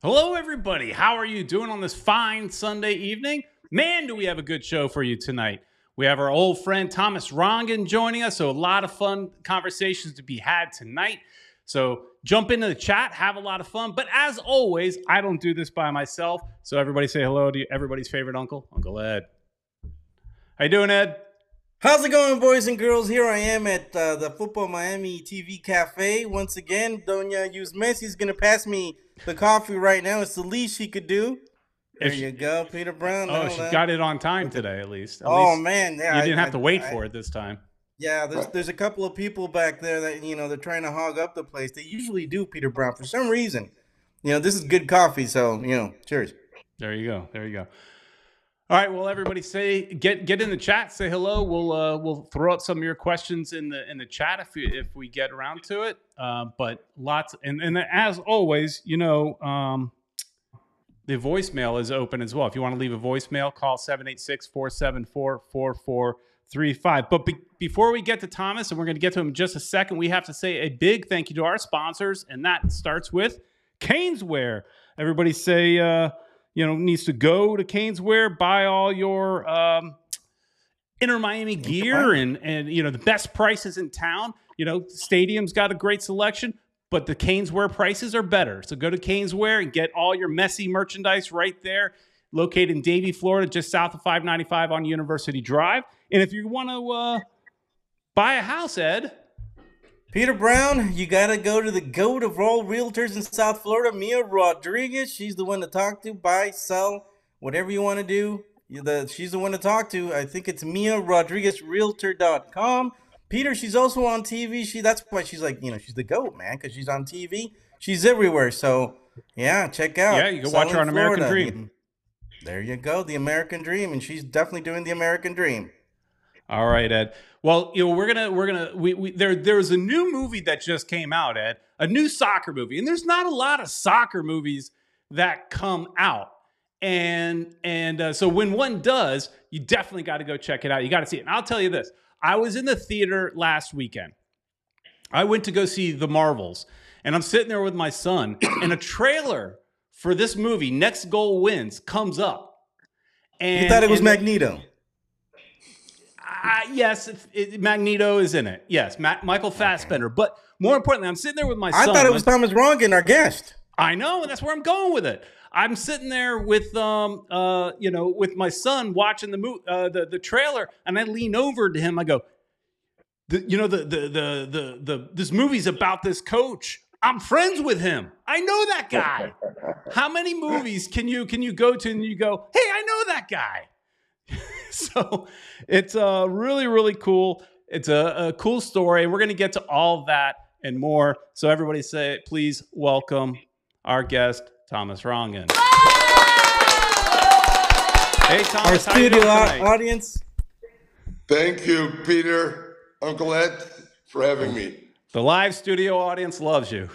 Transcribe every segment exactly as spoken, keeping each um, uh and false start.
Hello, everybody. How are you doing on this fine Sunday evening? Man, do we have a good show for you tonight. We have our old friend Thomas Rongen joining us, so a lot of fun conversations to be had tonight. So jump into the chat, have a lot of fun. But as always, I don't do this by myself. So everybody say hello to everybody's favorite uncle, Uncle Ed. How you doing, Ed? How's it going, boys and girls? Here I am at uh, the Football Miami T V Cafe. Once again, Doña Yus Messi's going to pass me the coffee right now. It's the least she could do. There she, you go, Peter Brown. Oh, she got it on time today, at least. At oh, least man. Yeah, you didn't I, have to wait I, for it this time. Yeah, there's there's a couple of people back there that, you know, they're trying to hog up the place. They usually do, Peter Brown, for some reason. You know, this is good coffee, so, you know, cheers. There you go. There you go. All right, well, everybody, say get get in the chat, say hello. We'll uh, we'll throw out some of your questions in the in the chat if we, if we get around to it. Uh, but lots, and and as always, you know, um, the voicemail is open as well. If you want to leave a voicemail, call seven eight six, four seven four, four four three five. But be, before we get to Thomas, and we're going to get to him in just a second, we have to say a big thank you to our sponsors, and that starts with Caneswear. Everybody say. Uh, You know, needs to go to Caneswear, buy all your um, Inter Miami gear, and and you know the best prices in town. You know, Stadium's got a great selection, but the Caneswear prices are better. So go to Caneswear and get all your messy merchandise right there. Located in Davie, Florida, just south of five ninety-five on University Drive. And if you want to uh, buy a house, Ed. Peter Brown, you got to go to the GOAT of all realtors in South Florida, Mia Rodriguez. She's the one to talk to, buy, sell, whatever you want to do. The, she's the one to talk to. I think it's Mia Rodriguez Realtor dot com. Peter, she's also on T V. She That's why she's like, you know, she's the GOAT, man, because she's on T V. She's everywhere. So, yeah, check out. Yeah, you can watch her on American Florida. Dream. There you go, the American Dream, and she's definitely doing the American Dream. All right, Ed. Well, you know, we're gonna we're gonna we, we there there's a new movie that just came out, Ed, a new soccer movie, and there's not a lot of soccer movies that come out, and and uh, so when one does, you definitely got to go check it out. You got to see it. And I'll tell you this: I was in the theater last weekend. I went to go see The Marvels, and I'm sitting there with my son, and a trailer for this movie, Next Goal Wins, comes up. And you thought it was and, Magneto. Uh, yes, it, it, Magneto is in it. Yes, Ma- Michael Fassbender. Okay. But more importantly, I'm sitting there with my I son. I thought it was Thomas Rongen, our guest. I know, and that's where I'm going with it. I'm sitting there with, um, uh, you know, with my son watching the mo- uh, the the trailer, and I lean over to him. I go, the, you know, the the the the the this movie's about this coach. I'm friends with him. I know that guy. How many movies can you can you go to and you go, hey, I know that guy? So it's uh, really, really cool. It's a, a cool story. We're going to get to all of that and more. So everybody say, please welcome our guest, Thomas Rongen. Hey, Thomas, our how you doing tonight? Audience. Thank you, Peter, Uncle Ed, for having me. The live studio audience loves you.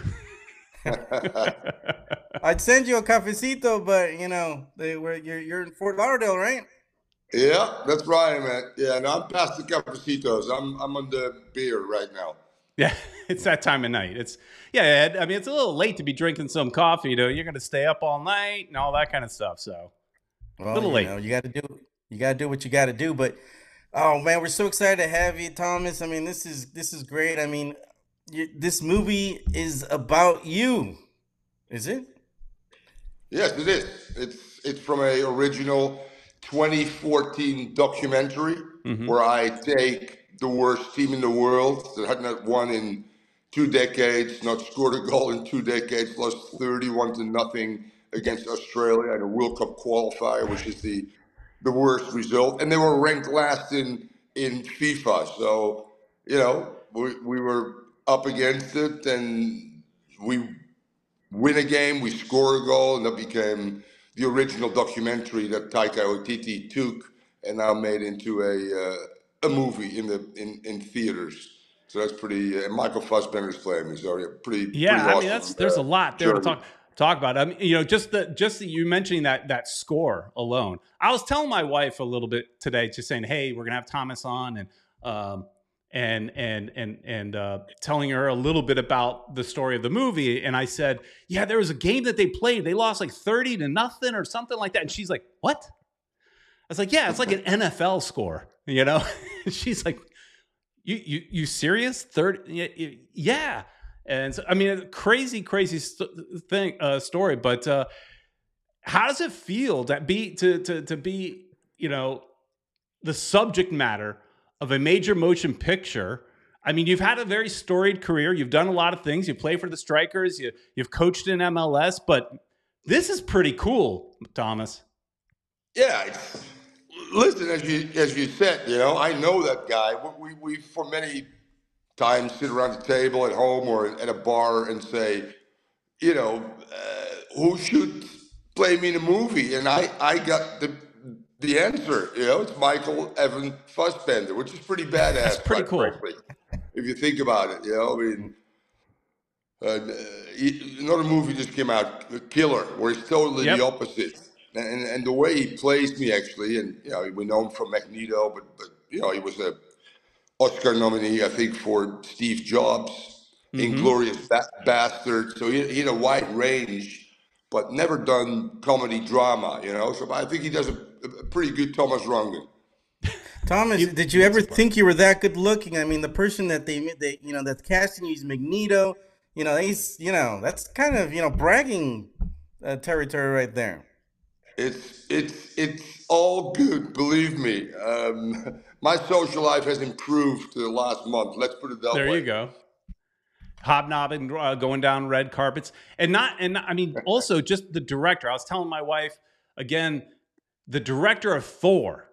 I'd send you a cafecito, but, you know, they were you're, you're in Fort Lauderdale, right? Yeah, that's right, man. Yeah, no, I'm past the cafecitos. I'm I'm on the beer right now. Yeah, it's that time of night. It's yeah, Ed, I mean, it's a little late to be drinking some coffee, you know. You're going to stay up all night and all that kind of stuff. So well, a little you late. Know, you got to do you got to do what you got to do. But oh man, we're so excited to have you, Thomas. I mean, this is this is great. I mean, you, this movie is about you, is it? Yes, it is. It's it's from a original twenty fourteen documentary mm-hmm. where I take the worst team in the world that had not won in two decades, not scored a goal in two decades, lost thirty-one to nothing against Australia in a World Cup qualifier, which is the the worst result. And they were ranked last in, in FIFA. So, you know, we, we were up against it and we win a game, we score a goal, and that became the original documentary that Taika Waititi took and now made into a uh, a movie in the in, in theaters. So that's pretty. Uh, Michael Fassbender's playing me, so yeah, pretty. Yeah, pretty I awesome, mean that's there's uh, a lot there journey. to talk talk about. I mean, you know, just the just the, you mentioning that that score alone. I was telling my wife a little bit today, just saying, hey, we're gonna have Thomas on, and um, and and and and uh, telling her a little bit about the story of the movie. And I said, yeah, there was a game that they played. They lost like thirty to nothing or something like that. And she's like, what? I was like, yeah, it's like an N F L score, you know? She's like, you you you serious? thirty? Yeah. And so, I mean, crazy, crazy st- thing, uh, story. But uh, how does it feel to be to to to be, you know, the subject matter of a major motion picture? I mean, you've had a very storied career. You've done a lot of things. You play for the Strikers. You you've coached in M L S, but this is pretty cool, Thomas. Yeah. It's, listen, as you as you said, you know, I know that guy. We we for many times sit around the table at home or at a bar and say, you know, uh, who should play me in a movie? And I I got the the answer. You know, it's Michael Evan Fassbender, which is pretty badass. That's pretty cool, frankly, if you think about it. You know, I mean. Uh, another movie just came out, Killer, where he's totally yep. the opposite. And, and the way he plays me, actually, and you know, we know him from Magneto, but, but you know, he was a Oscar nominee, I think, for Steve Jobs, mm-hmm. Inglourious ba- Bastard. So he, he had a wide range, but never done comedy drama, you know. So I think he does a, a pretty good Thomas Rungan. Thomas, you, did you ever think you were that good looking? I mean, the person that they, they you know, that's casting you is Magneto. You know, he's, you know, that's kind of, you know, bragging uh, territory right there. It's it's it's all good, believe me. Um, my social life has improved the last month. Let's put it that there way. There you go. Hobnobbing, uh, going down red carpets, and not and I mean also just the director. I was telling my wife again, the director of Thor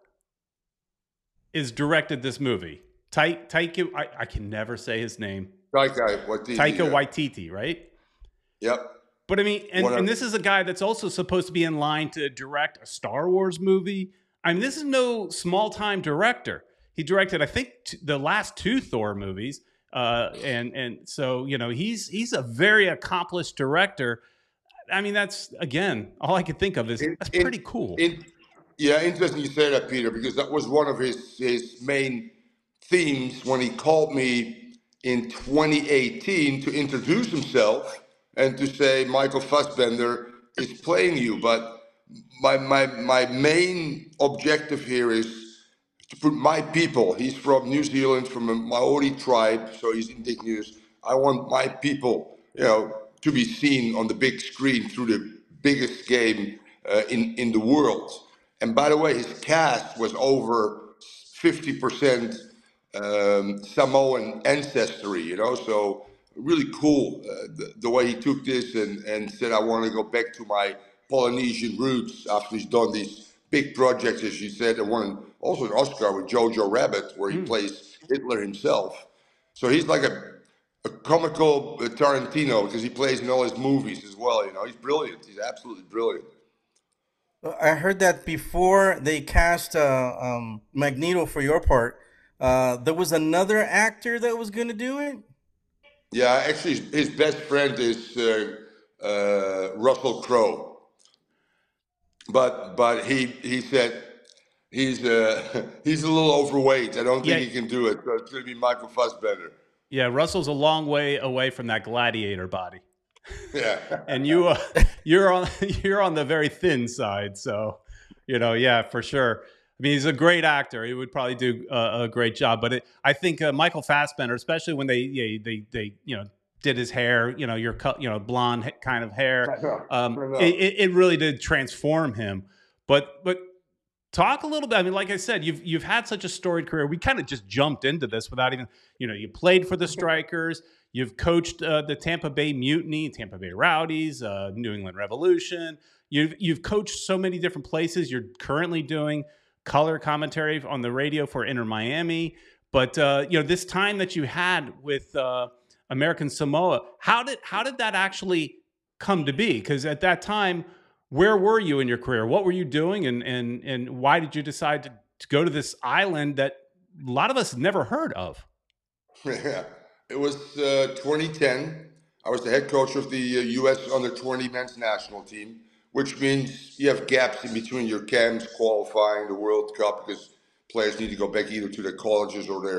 is directed this movie. Ta- Taika, I, I can never say his name. Taika Waititi. Taika yeah. Waititi, right? Yep. But I mean, and, and this is a guy that's also supposed to be in line to direct a Star Wars movie. I mean, this is no small-time director. He directed, I think, t- the last two Thor movies, uh, and and so you know he's he's a very accomplished director. I mean, that's again all I can think of is in, that's in, pretty cool. In, yeah, interesting you say that, Peter, because that was one of his his main themes when he called me in twenty eighteen to introduce himself. And to say Michael Fassbender is playing you, but my my my main objective here is to put my people. He's from New Zealand, from a Maori tribe, so he's indigenous. I want my people, you know, to be seen on the big screen through the biggest game uh, in in the world. And by the way, his cast was over fifty percent um, Samoan ancestry, you know, so. Really cool uh, the, the way he took this and, and said, I want to go back to my Polynesian roots after he's done these big projects, as you said, and won also an Oscar with Jojo Rabbit, where he mm. plays Hitler himself. So he's like a, a comical Tarantino because he plays in all his movies as well. You know, he's brilliant. He's absolutely brilliant. I heard that before they cast uh, um, Magneto for your part, uh, there was another actor that was going to do it. Yeah, actually, his best friend is uh, uh, Russell Crowe, but but he he said he's uh, he's a little overweight. I don't think yeah. he can do it. So it's going to be Michael Fassbender. Yeah, Russell's a long way away from that gladiator body. Yeah, and you uh, you're on you're on the very thin side. So you know, yeah, for sure. I mean, he's a great actor. He would probably do uh, a great job. But it, I think uh, Michael Fassbender, especially when they, yeah, they, they, you know, did his hair, you know, your, you know, blonde kind of hair, um, it, it really did transform him. But, but talk a little bit. I mean, like I said, you've, you've had such a storied career. We kind of just jumped into this without even, you know, you played for the Strikers. You've coached uh, the Tampa Bay Mutiny, Tampa Bay Rowdies, uh, New England Revolution. You've, you've coached so many different places. You're currently doing color commentary on the radio for Inter Miami. But, uh, you know, this time that you had with uh, American Samoa, how did how did that actually come to be? Because at that time, where were you in your career? What were you doing? And and and why did you decide to, to go to this island that a lot of us never heard of? Yeah, it was uh, twenty ten. I was the head coach of the uh, U S under twenty men's national team, which means you have gaps in between your camps qualifying the World Cup because players need to go back either to their colleges or their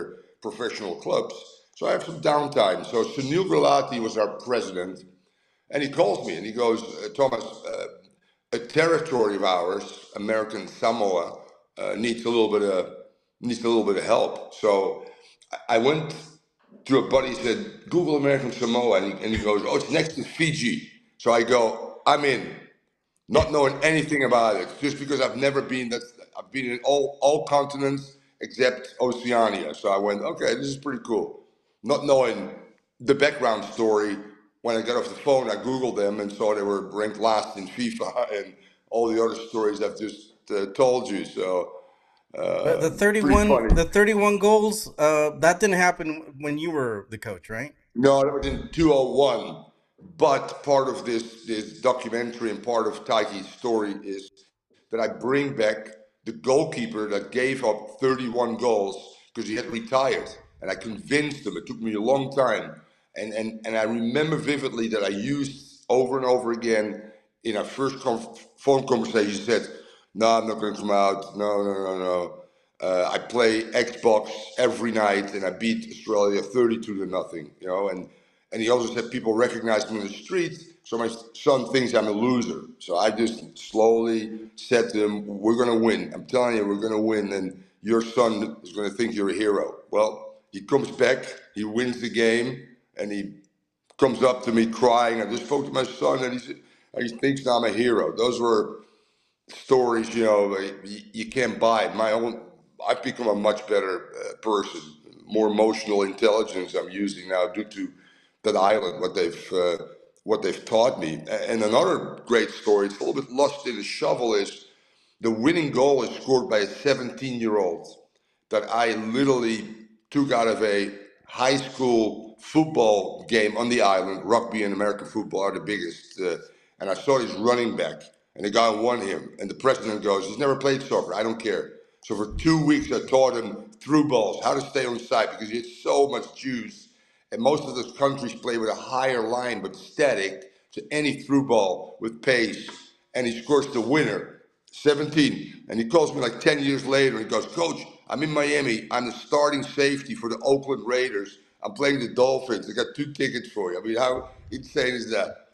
professional clubs. So I have some downtime. So Sunil Gulati was our president, and he calls me and he goes, uh, Thomas, uh, a territory of ours, American Samoa, uh, needs a little bit of needs a little bit of help. So I went to a buddy, said, Google American Samoa, and he, and he goes, oh, it's next to Fiji. So I go, I'm in, not knowing anything about it, just because I've never been. That's I've been in all all continents except Oceania. So I went, okay, this is pretty cool, not knowing the background story. When I got off the phone, I Googled them and saw they were ranked last in FIFA and all the other stories I've just uh, told you. So uh, The, the thirty-one, the thirty-one goals, uh, that didn't happen when you were the coach, right? No, that was in two thousand one. But part of this this documentary and part of Taiki's story is that I bring back the goalkeeper that gave up thirty-one goals because he had retired, and I convinced him. It took me a long time. And, and and I remember vividly that I used over and over again in our first conf- phone conversation. He said, "No, I'm not going to come out. No, no, no, no. Uh, I play Xbox every night, and I beat Australia thirty-two to nothing. You know." And and he also said people recognize me in the street, so my son thinks I'm a loser. So I just slowly said to him, "We're going to win. I'm telling you, we're going to win, and your son is going to think you're a hero." Well, he comes back, he wins the game. And he comes up to me crying. I just spoke to my son, and he he thinks I'm a hero. Those were stories, you know, you, you can't buy. My own, I've become a much better uh, person, more emotional intelligence I'm using now due to that island, what they've uh, what they've taught me. And another great story, it's a little bit lost in the shovel, is the winning goal is scored by a seventeen-year-old that I literally took out of a high school football game on the island. Rugby and American football are the biggest. Uh, and I saw his running back, and the guy won him. And the president goes, he's never played soccer. I don't care. So for two weeks, I taught him through balls, how to stay on side, because he had so much juice. And most of those countries play with a higher line, but static. So any through ball with pace. And he scores the winner, seventeen. And he calls me like ten years later, and he goes, Coach, I'm in Miami. I'm the starting safety for the Oakland Raiders. I'm playing the Dolphins. I got two tickets for you. I mean, how insane is that?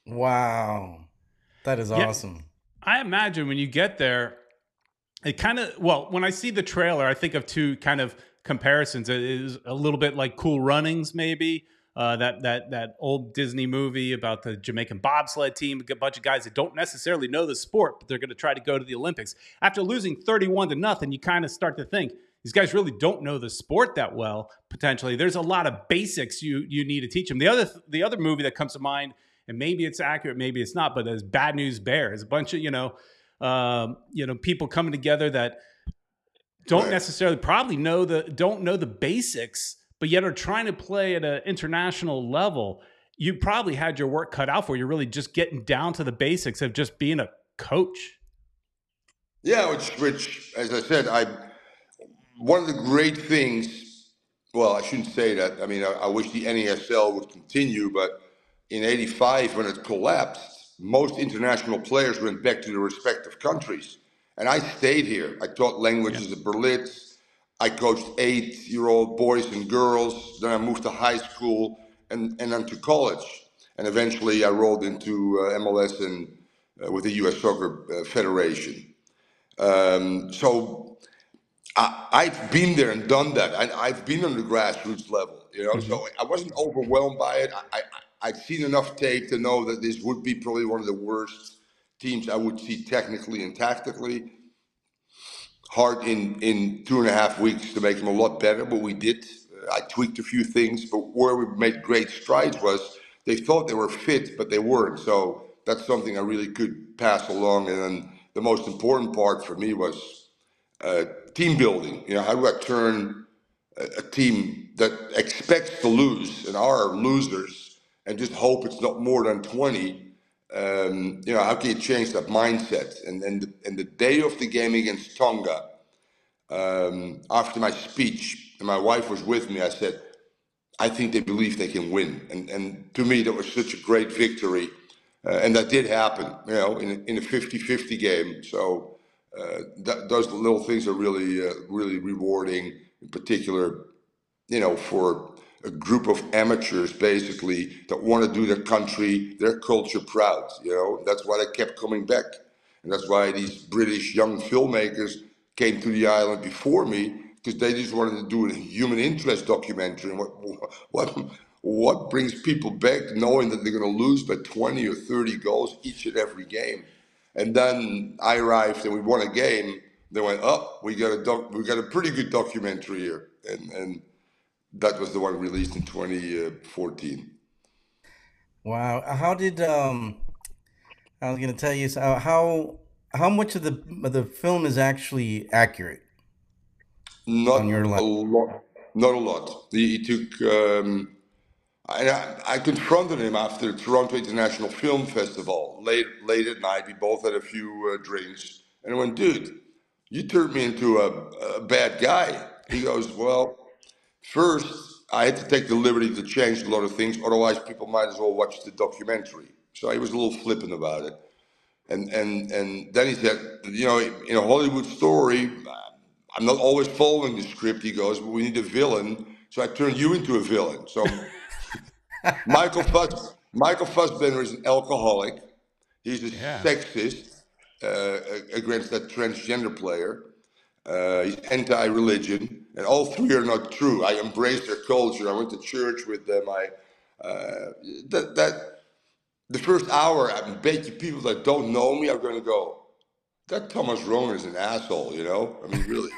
Wow. That is Yeah, awesome. I imagine when you get there, it kind of, well, when I see the trailer, I think of two kind of comparisons. It is a little bit like Cool Runnings, maybe. Uh, that that that old Disney movie about the Jamaican bobsled team, a bunch of guys that don't necessarily know the sport, but they're going to try to go to the Olympics. After losing thirty-one to nothing, you kind of start to think, these guys really don't know the sport that well, potentially. There's a lot of basics you you need to teach them. The other the other movie that comes to mind, and maybe it's accurate, maybe it's not, but there's Bad News Bears. A bunch of, you know, um, you know, people coming together that don't Right. necessarily probably know the don't know the basics, but yet are trying to play at an international level. You probably had your work cut out for you. You're really just getting down to the basics of just being a coach. Yeah, which, which, as I said, I one of the great things. Well, I shouldn't say that. I mean, I, I wish the N A S L would continue, but in eighty-five, when it collapsed, most international players went back to their respective countries, and I stayed here. I taught languages at Berlitz. I coached eight-year-old boys and girls. Then I moved to high school and, and then to college. And eventually I rolled into uh, M L S and uh, with the U S Soccer uh, Federation. Um, so I, I've been there and done that. I, I've been on the grassroots level, you know, so I wasn't overwhelmed by it. I, I, I'd seen enough tape to know that this would be probably one of the worst teams I would see technically and tactically. Hard in, in two and a half weeks to make them a lot better, but we did. Uh, I tweaked a few things, but where we made great strides was they thought they were fit, but they weren't. So that's something I really could pass along. And then the most important part for me was uh, team building. You know, how do I turn a, a team that expects to lose and are losers and just hope it's not more than twenty? Um, you know, how can you change that mindset? And and the, and the day of the game against Tonga, um, after my speech, and my wife was with me, I said, I think they believe they can win. And and to me, that was such a great victory. Uh, and that did happen, you know, in a, in a fifty-fifty game. So uh, that, those little things are really, uh, really rewarding. In particular, you know, for a group of amateurs basically that want to do their country, their culture proud. You know, that's why they kept coming back, and that's why these British young filmmakers came to the island before me, because they just wanted to do a human interest documentary. And what what what brings people back, knowing that they're going to lose by twenty or thirty goals each and every game. And then I arrived and we won a game. They went, oh, we got a doc, we got a pretty good documentary here, and and that was the one released in twenty fourteen. Wow. How did um? I was gonna tell you so how how much of the of the film is actually accurate Not on your a life? lot. Not a lot. He, he took. Um, I, I confronted him after the Toronto International Film Festival late late at night. We both had a few uh, drinks, and I went, dude, you turned me into a, a bad guy. He goes, well, first I had to take the liberty to change a lot of things, otherwise people might as well watch the documentary. So he was a little flippant about it, and and and then he said, you know, in a Hollywood story, I'm not always following the script. He goes, but we need a villain, so I turned you into a villain. So. Michael Fuss, Michael Fassbender is an alcoholic. He's a Yeah. sexist uh, against that transgender player. Uh, he's anti-religion, and all three are not true. I embrace their culture. I went to church with them. I uh, that that the first hour, I bet you people that don't know me are going to go, that Thomas Ronger is an asshole. You know, I mean, really.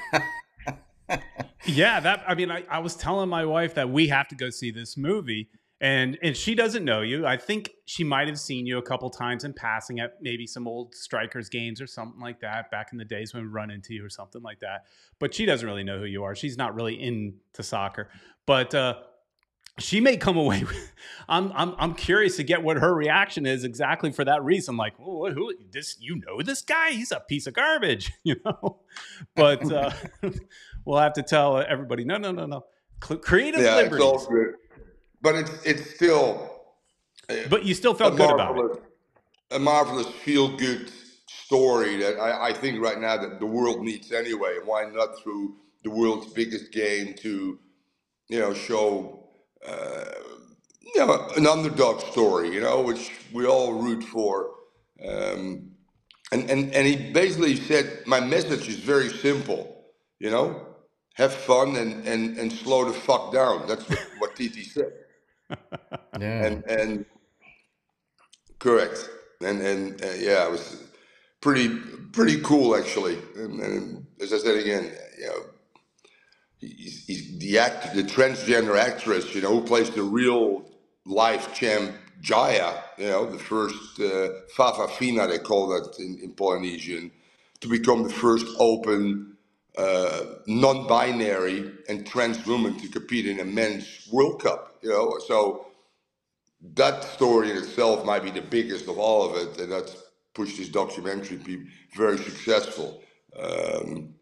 Yeah, that I mean, I, I was telling my wife that we have to go see this movie. And and she doesn't know you. I think she might have seen you a couple times in passing at maybe some old Strikers games or something like that back in the days when we run into you or something like that. But she doesn't really know who you are. She's not really into soccer. But uh, she may come away with, I'm I'm I'm curious to get what her reaction is exactly for that reason. Like, oh, who this? You know this guy? He's a piece of garbage, you know. But uh, we'll have to tell everybody, no, no, no, no. Creative Yeah, liberties. it's all good. But it's it's still. But you still felt good about it. A marvelous feel-good story that I, I think right now that the world needs anyway. Why not through the world's biggest game to, you know, show, uh, you know, an underdog story, you know, which we all root for. Um, and, and, and he basically said, my message is very simple, you know, have fun and, and, and slow the fuck down. That's what, what T T said. Yeah. And, and correct. And, and uh, yeah, it was pretty, pretty cool actually. And, and as I said again, you know, he's, he's the act, the transgender actress, you know, who plays the real life champ Jaya, you know, the first uh, Fafafina, they call that in, in Polynesian, to become the first open, uh, non-binary and trans woman to compete in a men's World Cup, you know. So that story in itself might be the biggest of all of it, and that's pushed this documentary to be very successful. Um,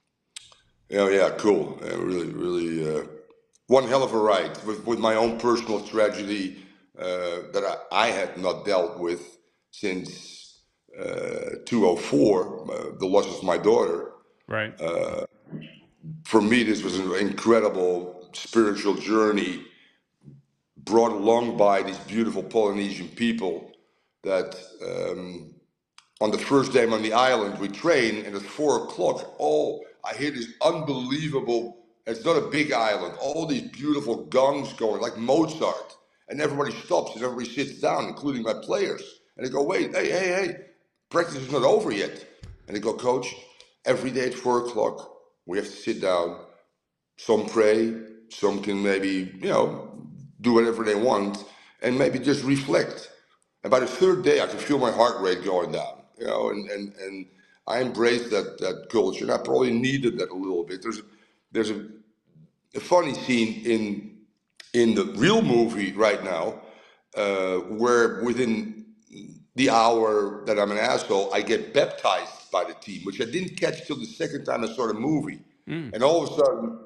you know, yeah, cool. Uh, really, really, uh, one hell of a ride with, with my own personal tragedy uh, that I, I had not dealt with since uh, two oh four, uh, the loss of my daughter. Right. Uh, for me, this was an incredible spiritual journey brought along by these beautiful Polynesian people that um, on the first day I'm on the island, we train, and at four o'clock, all I hear this unbelievable, it's not a big island, all these beautiful gongs going, like Mozart, and everybody stops and everybody sits down, including my players. And they go, wait, hey, hey, hey, practice is not over yet. And they go, coach, every day at four o'clock, we have to sit down. Some pray, some can maybe, you know, do whatever they want, and maybe just reflect. And by the third day, I can feel my heart rate going down, you know, and, and, and I embraced that, that culture, and I probably needed that a little bit. There's, there's a, a funny scene in, in the real movie right now, uh, where within the hour that I'm an asshole, I get baptized by the team, which I didn't catch till the second time I saw the movie. Mm. And all of a sudden,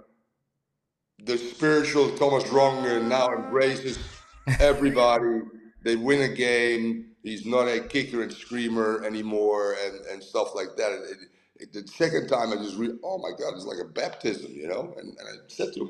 the spiritual Thomas Ronger now embraces everybody. They win a game. He's not a kicker and screamer anymore, and, and stuff like that. It, it, it, the second time, I just read, oh my God, it's like a baptism, you know. And, and I said to him,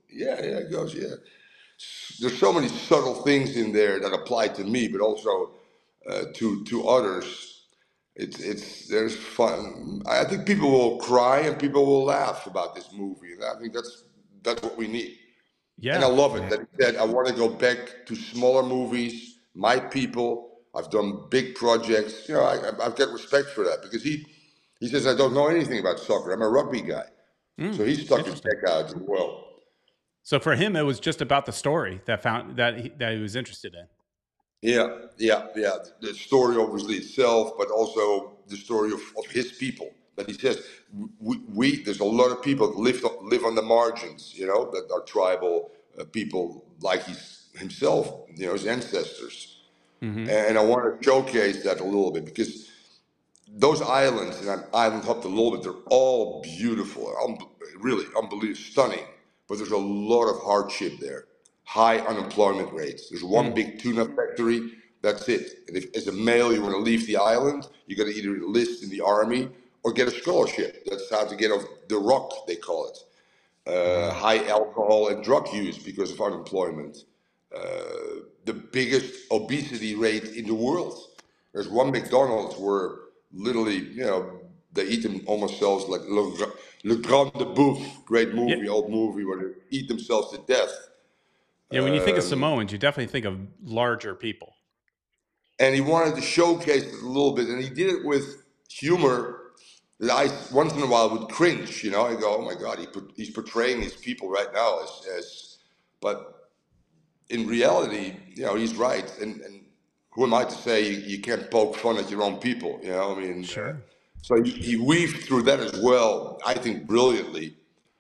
Yeah, yeah, it goes, yeah. There's so many subtle things in there that apply to me, but also uh, to to others. It's it's there's fun. I think people will cry and people will laugh about this movie, and I think that's that's what we need. And I Yeah. love it that he said, I want to go back to smaller movies, my people. I've done big projects. You know, I, I- I've got respect for that because he, he says, I don't know anything about soccer. I'm a rugby guy. So Mm, he stuck his interesting. neck out as well. So for him, it was just about the story that found that he, that he was interested in. Yeah, yeah, yeah. The story, obviously, itself, but also the story of, of his people. That he says, we, we there's a lot of people that live, live on the margins, you know, that are tribal uh, people like he's himself, you know, his ancestors. Mm-hmm. And I want to showcase that a little bit because those islands, and I've island hopped a little bit, they're all beautiful, un- really unbelievable, stunning. But there's a lot of hardship there, high unemployment rates. There's one Mm. big tuna factory, that's it. And if as a male you want to leave the island, you got to either enlist in the army or get a scholarship. That's how to get off the rock, they call it. Uh, high alcohol and drug use because of unemployment. Uh, the biggest obesity rate in the world. There's one McDonald's where literally, you know, they eat them themselves like Le, Le Grand de Bouffe, great movie, Yeah. old movie, where they eat themselves to death. Yeah. When you think of Um, Samoans, you definitely think of larger people. and he wanted to showcase it a little bit, and he did it with humor that I once in a while would cringe. You know, I go, "Oh my God, he put, he's portraying these people right now as, as," but in reality, you know, he's right. And, and who am I to say you, you can't poke fun at your own people? You know, I mean, uh, Sure. so he, he weaved through that as well. I think brilliantly.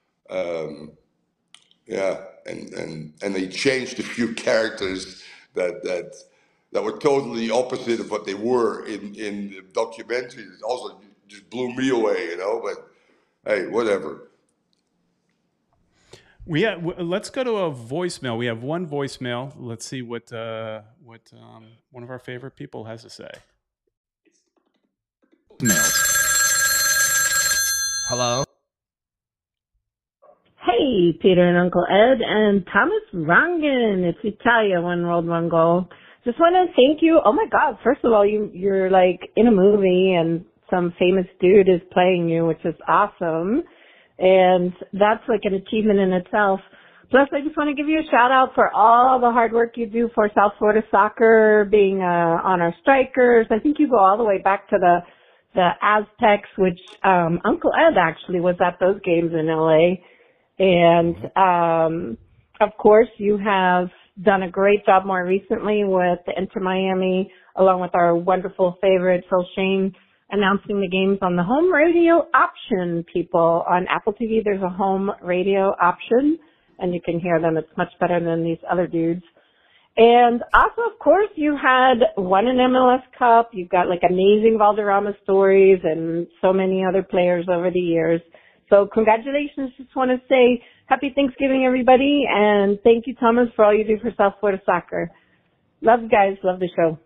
Um, yeah, and and and they changed a few characters that that that were totally opposite of what they were in in the documentary. It also just blew me away, you know. But hey, whatever. We have, let's go to a voicemail. We have one voicemail. Let's see what uh, what um, one of our favorite people has to say. Hello. Hey, Peter and Uncle Ed and Thomas Rangen. It's Italia, one world, one goal. Just want to thank you. Oh my God! First of all, you you're like in a movie and some famous dude is playing you, which is awesome, and that's like an achievement in itself. Plus, I just want to give you a shout out for all the hard work you do for South Florida soccer, being uh, on our strikers. I think you go all the way back to the the Aztecs, which um, Uncle Ed actually was at those games in L A. And, um, of course, you have done a great job more recently with the Inter Miami, along with our wonderful favorite, Phil Shane, announcing the games on the home radio option, people. On Apple T V, there's a home radio option, and you can hear them. It's much better than these other dudes. And also, of course, you had won an M L S Cup. You've got, like, amazing Valderrama stories and so many other players over the years. So congratulations. Just want to say happy Thanksgiving, everybody. And thank you, Thomas, for all you do for South Florida soccer. Love you guys. Love the show.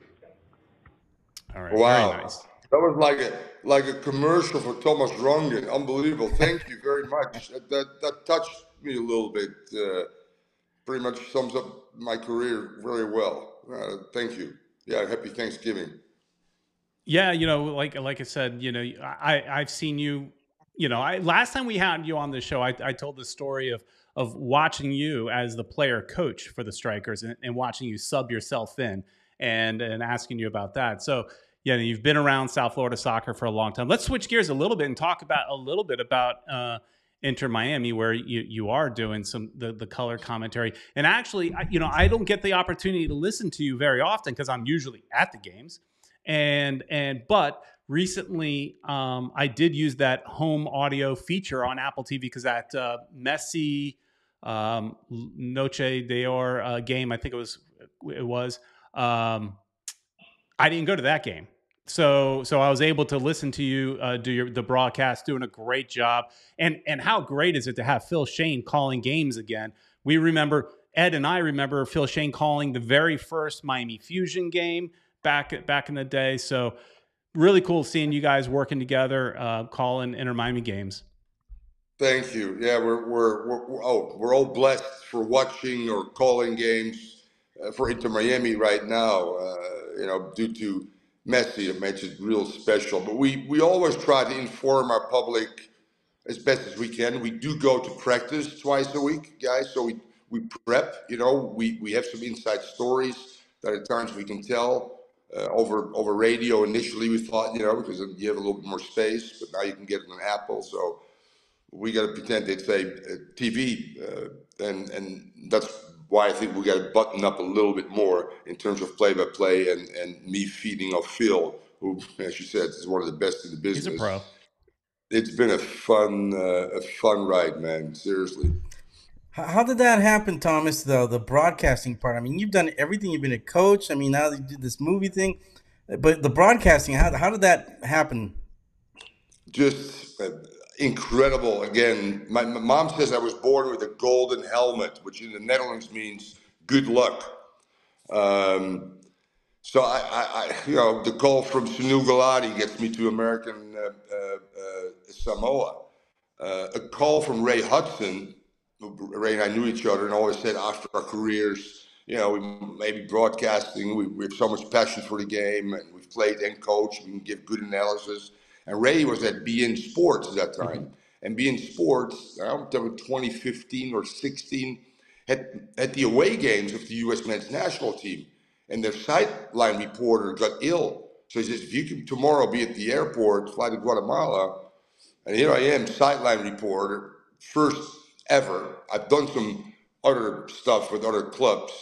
All right. Wow, Very nice. that was like a like a commercial for Thomas Rongen. Unbelievable. Thank you very much. That that, that touched me a little bit. Uh, pretty much sums up my career very well. Uh, thank you. Yeah, happy Thanksgiving. Yeah, you know, like like I said, you know, I I've seen you. You know, I last time we had you on the show, I, I told the story of of watching you as the player coach for the Strikers and, and watching you sub yourself in and and asking you about that. So yeah, you've been around South Florida soccer for a long time. Let's switch gears a little bit and talk about a little bit about uh, Inter Miami, where you you are doing some the the color commentary. And actually, I, you know, I don't get the opportunity to listen to you very often because I'm usually at the games. And and but recently, um, I did use that home audio feature on Apple T V because that uh, Messi um, Noche de Oro uh, game, I think it was it was. Um, I didn't go to that game, so so I was able to listen to you uh, do your the broadcast, doing a great job. And and how great is it to have Phil Shane calling games again? We remember Ed and I remember Phil Shane calling the very first Miami Fusion game back back in the day. So really cool seeing you guys working together, uh, calling Inter Miami games. Thank you. Yeah, we're, we're, we're, we're oh, we're all blessed for watching or calling games uh, for Inter Miami right now, uh, you know, due to Messi. It makes it real special. But we, we always try to inform our public as best as we can. We do go to practice twice a week, guys. So we, we prep, you know, we, we have some inside stories that at times we can tell. Uh, over over radio initially we thought, you know, because you have a little bit more space, but now you can get it on Apple. So we got to pretend it's a, a T V, uh, and and that's why I think we got to button up a little bit more in terms of play-by-play and, and me feeding off Phil, who, as you said, is one of the best in the business. He's a pro. It's been a fun uh, a fun ride, man. Seriously. How did that happen, Thomas, though, the broadcasting part? I mean, you've done everything. You've been a coach. I mean, now you did this movie thing. But the broadcasting, how, how did that happen? Just uh, incredible. Again, my, my mom says I was born with a golden helmet, which in the Netherlands means good luck. Um, so, I, I, I, you know, the call from Sunil Gulati gets me to American uh, uh, uh, Samoa. Uh, a call from Ray Hudson. Ray and I knew each other and always said after our careers, you know, we maybe broadcasting, we, we have so much passion for the game and we've played and coached, we can give good analysis. And Ray was at B N Sports at that time. Mm-hmm. And B N Sports, I don't know, twenty fifteen or sixteen, had, had the away games of the U S men's national team. And their sideline reporter got ill. So he says, if you can tomorrow be at the airport, fly to Guatemala. And here I am, sideline reporter, first ever. I've done some other stuff with other clubs.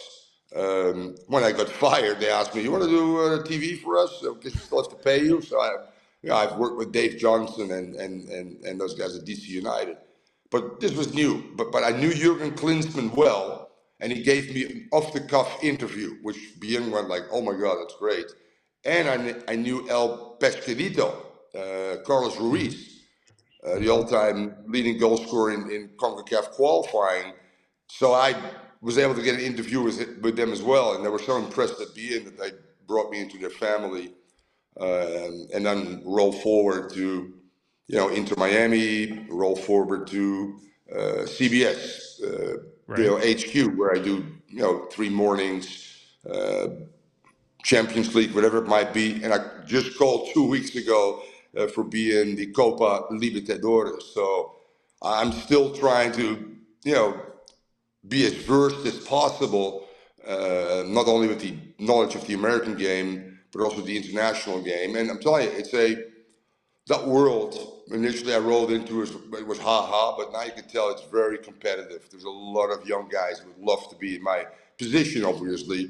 Um, when I got fired, they asked me, "You want to do uh, T V for us? Because we still have to pay you." So I, you know, I've worked with Dave Johnson and and and and those guys at D C United. But this was new. But but I knew Jurgen Klinsmann well, and he gave me an off-the-cuff interview, which being went like, "Oh my God, that's great." And I I knew El Pescadito, uh, Carlos Ruiz. Uh, the all-time leading goal scorer in, in CONCACAF qualifying. So I was able to get an interview with, with them as well. And they were so impressed at B N that they brought me into their family. Uh, and then roll forward to, you know, Inter Miami, roll forward to uh, C B S, uh, right. you know, H Q, where I do, you know, three mornings, uh, Champions League, whatever it might be. And I just called two weeks ago Uh, for being the Copa Libertadores. So I'm still trying to, you know, be as versed as possible, uh, not only with the knowledge of the American game, but also the international game. And I'm telling you, it's a, that world, initially I rolled into it, it was ha-ha, but now you can tell it's very competitive. There's a lot of young guys who would love to be in my position, obviously.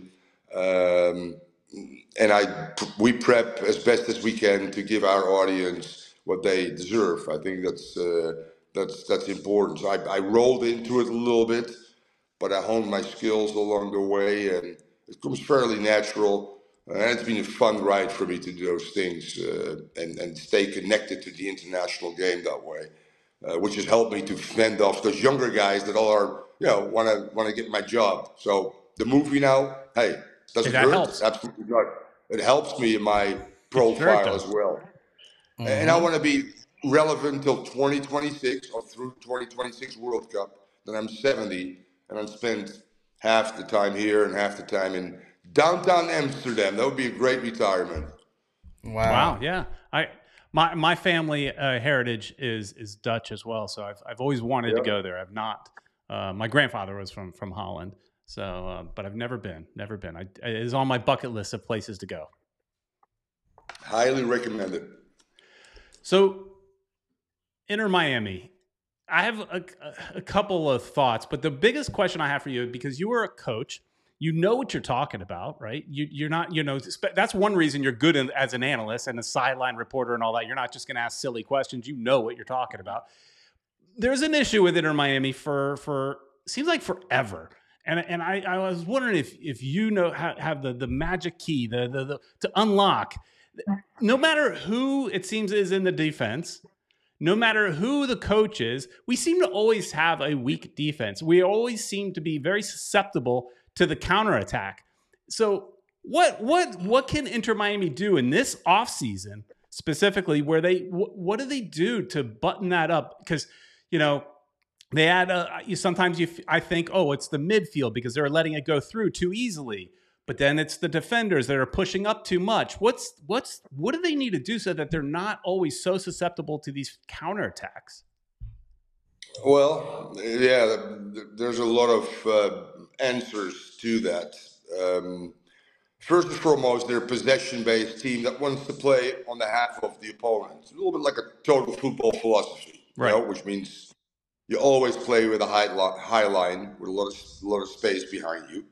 Um, And I, we prep as best as we can to give our audience what they deserve. I think that's uh, that's that's important. So I, I rolled into it a little bit, but I honed my skills along the way, and it comes fairly natural. Uh, and it's been a fun ride for me to do those things uh, and and stay connected to the international game that way, uh, which has helped me to fend off those younger guys that all are, you know, want to want to get my job. So the movie now, hey. Does it hurt? Helps. Absolutely not. It helps me in my profile sure as well. Mm-hmm. And I want to be relevant till twenty twenty-six or through twenty twenty-six World Cup. Then I'm seventy and I spend half the time here and half the time in downtown Amsterdam. That would be a great retirement. Wow. Wow. Yeah. I my my family uh, heritage is is Dutch as well, so I've I've always wanted yep. to go there. I've not. Uh, my grandfather was from from Holland. So, uh, but I've never been, never been. I, it is on my bucket list of places to go. Highly recommend it. So, Inter Miami, I have a, a couple of thoughts, but the biggest question I have for you, because you were a coach, you know what you're talking about, right? You, you're not, you know, that's one reason you're good in, as an analyst and a sideline reporter and all that. You're not just going to ask silly questions. You know what you're talking about. There's an issue with Inter Miami for, for seems like forever. And and I, I was wondering if if you know have, have the the magic key the, the the to unlock, no matter who it seems is in the defense, no matter who the coach is, we seem to always have a weak defense. We always seem to be very susceptible to the counterattack. So what what what can Inter Miami do in this offseason specifically, where they wh- what do they do to button that up? Because you know, they add a, you sometimes you I think, oh, it's the midfield because they're letting it go through too easily. But then it's the defenders that are pushing up too much. What's what's what do they need to do so that they're not always so susceptible to these counterattacks? Well, yeah, there's a lot of uh, answers to that. Um, first and foremost, they're a possession-based team that wants to play on the half of the opponent. It's a little bit like a total football philosophy, right? You know, which means you always play with a high, li- high line with a lot of a lot of space behind you.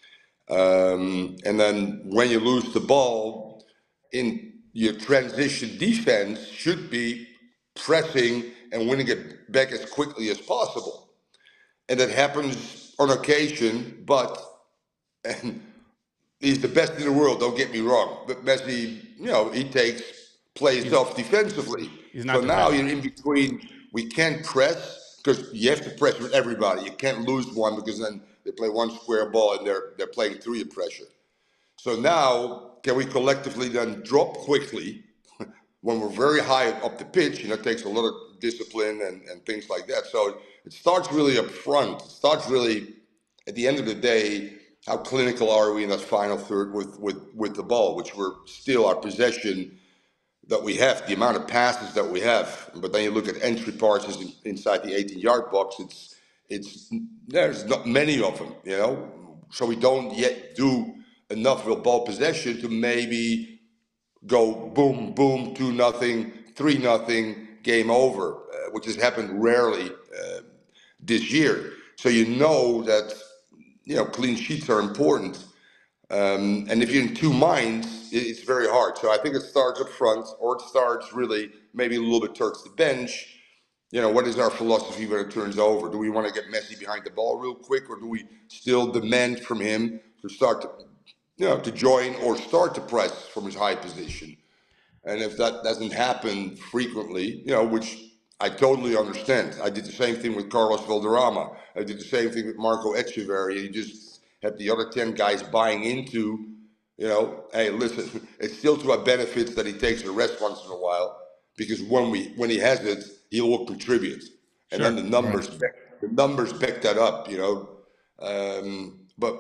Um, and then when you lose the ball, in your transition defense should be pressing and winning it back as quickly as possible. And that happens on occasion, but and he's the best in the world, don't get me wrong. But Messi, you know, he takes plays he's, off defensively. He's not so now defensive. You're in between. We can't press because you have to press with everybody. You can't lose one because then they play one square ball and they're they're playing through your pressure. So now, can we collectively then drop quickly when we're very high up the pitch? You know, it takes a lot of discipline and, and things like that. So it starts really up front. It starts really, at the end of the day, how clinical are we in that final third with, with, with the ball, which we're still our possession that we have, the amount of passes that we have. But then you look at entry passes in, inside the eighteen-yard box, it's it's there's not many of them, you know. So we don't yet do enough real ball possession to maybe go boom, boom, two nothing, three nothing, game over, uh, which has happened rarely uh, this year. So you know that, you know, clean sheets are important. Um, and if you're in two minds, it's very hard. So I think it starts up front, or it starts really maybe a little bit towards the bench. You know, what is our philosophy when it turns over? Do we want to get Messi behind the ball real quick, or do we still demand from him to start to, you know, to join or start to press from his high position? And if that doesn't happen frequently, you know, which I totally understand. I did the same thing with Carlos Valderrama. I did the same thing with Marco Echeverri. He just had the other ten guys buying into, you know, hey, listen, it's still to our benefits that he takes a rest once in a while, because when we when he has it, he will contribute, and sure. Then the numbers right. back, the numbers back that up, you know. Um, but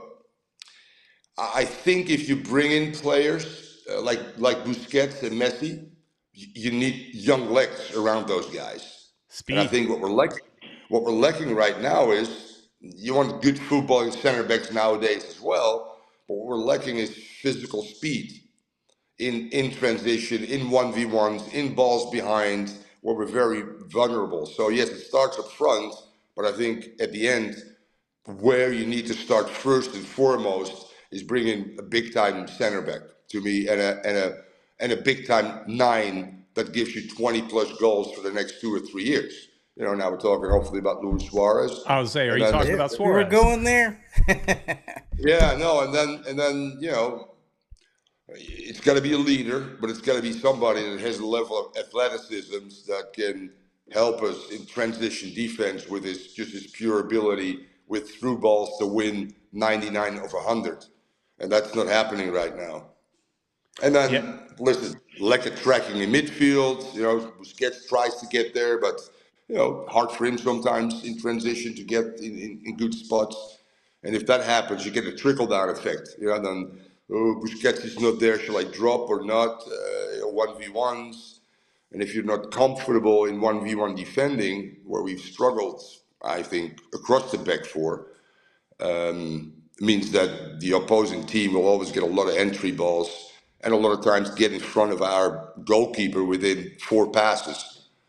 I think if you bring in players uh, like like Busquets and Messi, you need young legs around those guys. Speed. And I think what we're lacking, what we're lacking right now is, you want good footballing center backs nowadays as well, but what we're lacking is physical speed in in transition, in one v ones, in balls behind, where we're very vulnerable. So yes, it starts up front, but I think at the end, where you need to start first and foremost is bringing a big time center back to me, and a and a and a big time nine that gives you twenty plus goals for the next two or three years. You know, now we're talking hopefully about Luis Suarez. I was saying, are you talking yeah, about Suarez? We were going there. yeah, no, and then and then you know, it's got to be a leader, but it's got to be somebody that has a level of athleticism that can help us in transition defense with his just his pure ability with through balls to win ninety-nine of one hundred, and that's not happening right now. And then yeah. listen, lack of tracking in midfield. You know, Busquets tries to get there, but you know, hard for him sometimes in transition to get in, in, in good spots. And if that happens, you get a trickle-down effect. You know, then oh, Busquets is not there. Shall I drop or not? Uh, one v ones. And if you're not comfortable in one v one defending, where we've struggled, I think, across the back four, um, means that the opposing team will always get a lot of entry balls and a lot of times get in front of our goalkeeper within four passes.